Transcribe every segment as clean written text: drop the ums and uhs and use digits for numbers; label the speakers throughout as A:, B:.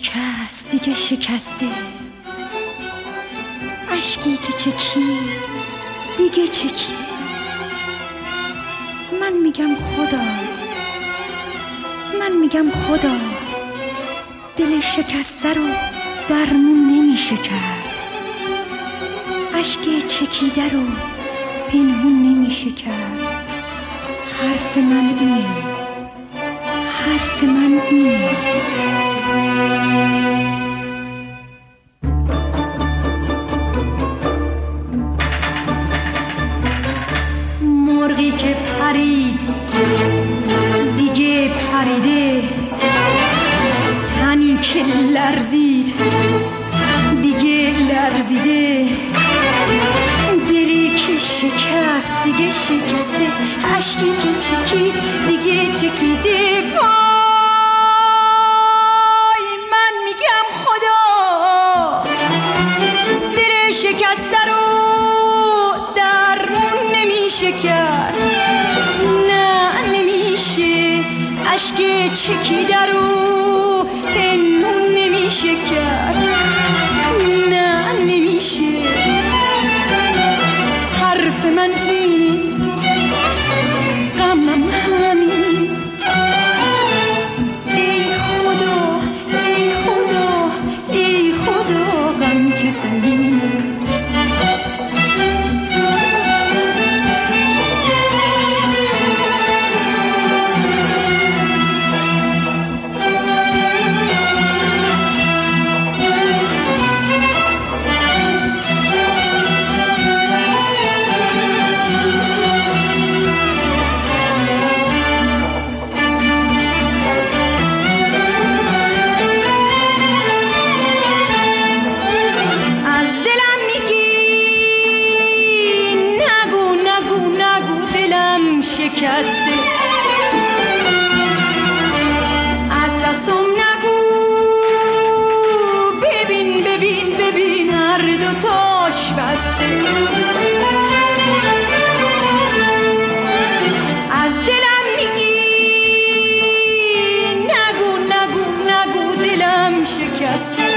A: شکست دیگه شکسته، اشکی که چکید دیگه چکیده. من میگم خدا دل شکسته رو درمون نمیشه کرد، اشک چکیده رو پنهون نمیشه کرد. حرف من اینه. مرغی که پرید دیگه پریده، تنی که لرزید دیگه لرزیده، دلی که شکست دیگه شکسته، اشکی که چکید دیگه چکیده. وای من میگم خدا دل شکسته رو درمون نمیشه کرد، نه نمیشه، اشک چکیده رو پنهون نمیشه کرد، نه نمیشه. حرف من اینه، غمم همینه. ای خدا ای خدا ای خدا غم چه سنگینه. شکسته از دستم نگو، ببین ببین ببین هر دو تاش بسته. از دلم میگی نگو نگو نگو دلم شکسته،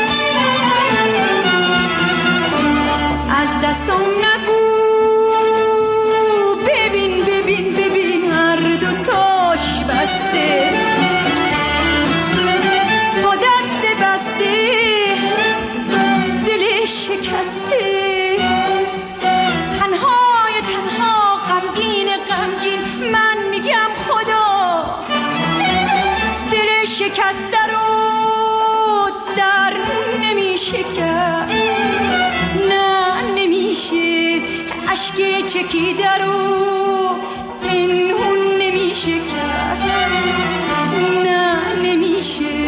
A: از دستم نگو با دست بسته دل شکسته. تنهای تنها غمگین من میگم خدا دل شکسته رو درمون نمیشه کرد، نه نمیشه، اشک چکیده رو پنهون نمیشه کرد، نه نمیشه.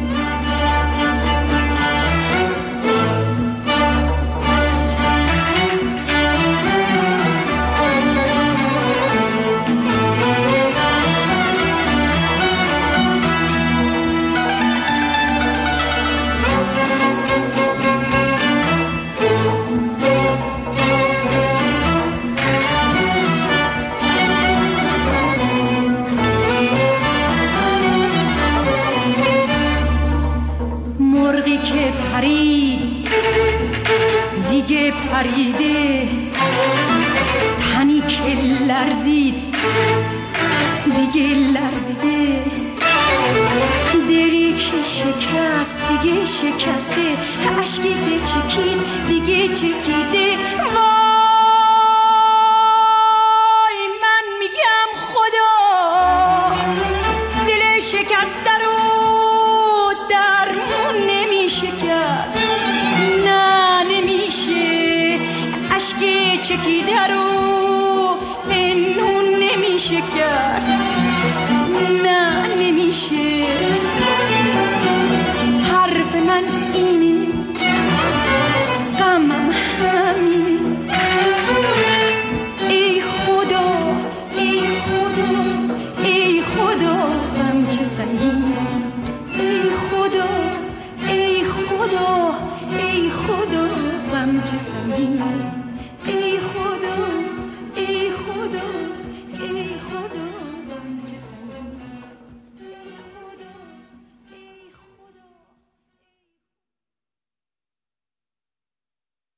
A: مرغی که پرید دیگه پریده، تنی که لرزید دیگه لرزیده، دلی که شکست دیگه شکسته، اشکی که چکید دیگه چکیده. وای من میگم خدا دل شکسته رو درمون نمیشه کرد، نه نمیشه، اشک چکیده رو پنهون نمیشه کرد، نه نمیشه. حرف من اینه، غمم همینه. ای خدا ای خدا ای خدا غم چه سنگینه. ای خدا ای خدا ای خدا غم چه سنگینه.